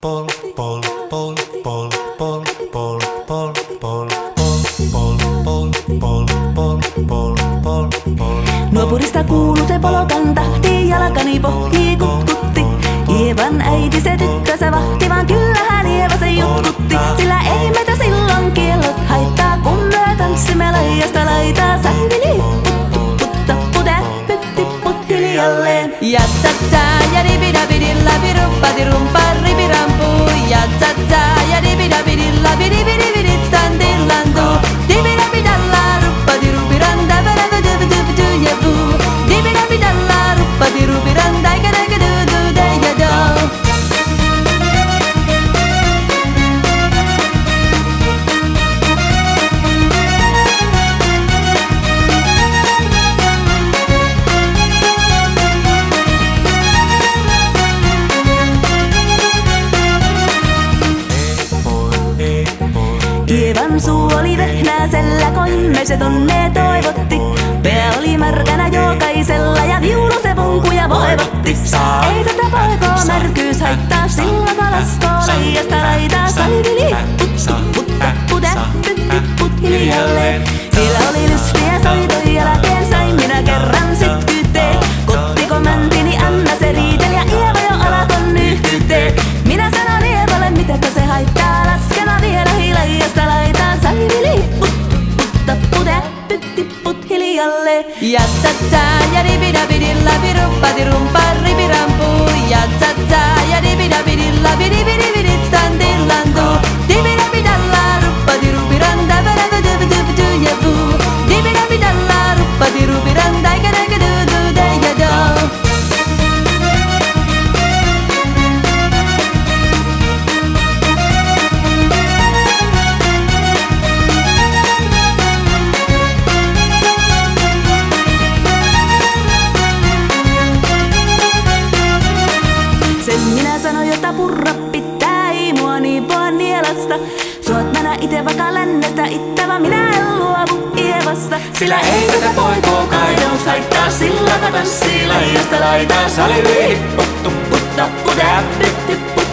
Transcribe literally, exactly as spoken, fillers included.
pol, pol, pol, pol, pol, pol, pol, pol, pol, pol, pol, pol, pol. Nuopurista kuuluu se polokan tahti, jalkani pohjii kutkutti. Ievan äiti se tykkäsä vahti, vaan kyllähän Ieva se jutkutti. Sillä ei meitä silloin kiellot haittaa, kun me tanssimme laidasta laitaa. Saivili puttu putta pute, pytti putti liialleen. Ja tsa ja dibidabidilla birumpadirumppa ribirampu. Ja tsa ja dibidabidilla bidibidibidit standillandu. Dibidabidalla ruppadirubiranda baradududududu jebu. Dibidabidalla ruppadirubiranda ikadadududu dejado. Ievan suu oli vehnäisellä, koimme se tonne toivotti. Pää oli märkänä jokaisella ja viulu se punkuja voivotti. Ei tätä poikoo märkyys haittaa, sillä kalaskoo laijasta laitaa. Saivili puttu putta pute, pytti put hiljalleen. Sillä oli lystiä soitoi jälkeen, sain minä kerran sytkyteen. Kottiko mäntini anna se riitel ja Ieva jo alakon nyhkyteen. Minä sanon Ievalle, mitäpä se haittaa, laskena vielä hilajasta laitaan. Saivili puttu putta pute, pytti put hiljalleen. Ja tsa ja dibidabidilla birumpadirumppa ribirampu. Ja tsa ja dibidabidilla bidibidibidit standillandu. Dibidabidalla ruppadirubiranda baradududududu jebu. Dibidabidalla ruppadirubiranda ikadadududu dejado. Sen minä sanoin, jota purra pitää, ei mua niin poa nielasta. Suot mä nää ite vaikka lännestä ittävä, minä en luovu Ievasta. Sillä ei tätä poikoo kaidaus haittaa, sillä tanssii laidasta laitaa. Saivili puttu putta pute, pytti put